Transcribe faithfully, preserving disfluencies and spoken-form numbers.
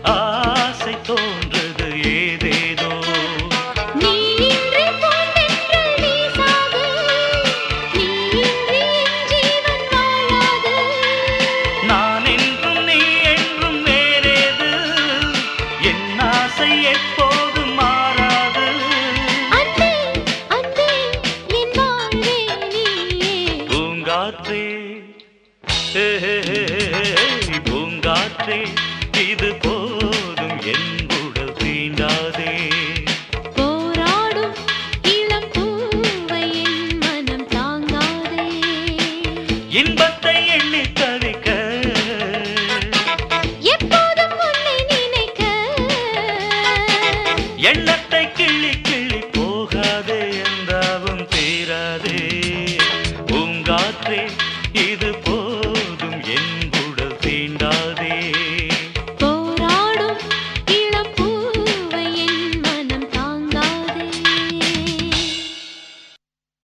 ஆசை தோன்றது ஏதேதோ. நீ இன்றி பூந்தென்றல் வீசாது, நீ இன்றி என் ஜீவன் வாழாது. நான் என்றும் நீ என்றும் வேறேது, என் ஆசை எப்போதும் மாறாது. அன்பே அன்பே என் வாழ்வே நீயே. பூங்காற்றே பூங்காற்றே இது போதும் என் உடல் தீண்டாதே. போராடும் இளம் பூவை என் மனம் தாங்காதே. இன்பத்தை எண்ணி தவிக்க எப்போதும் உன்னை நினைக்க எண்ணத்தை கிள்ளி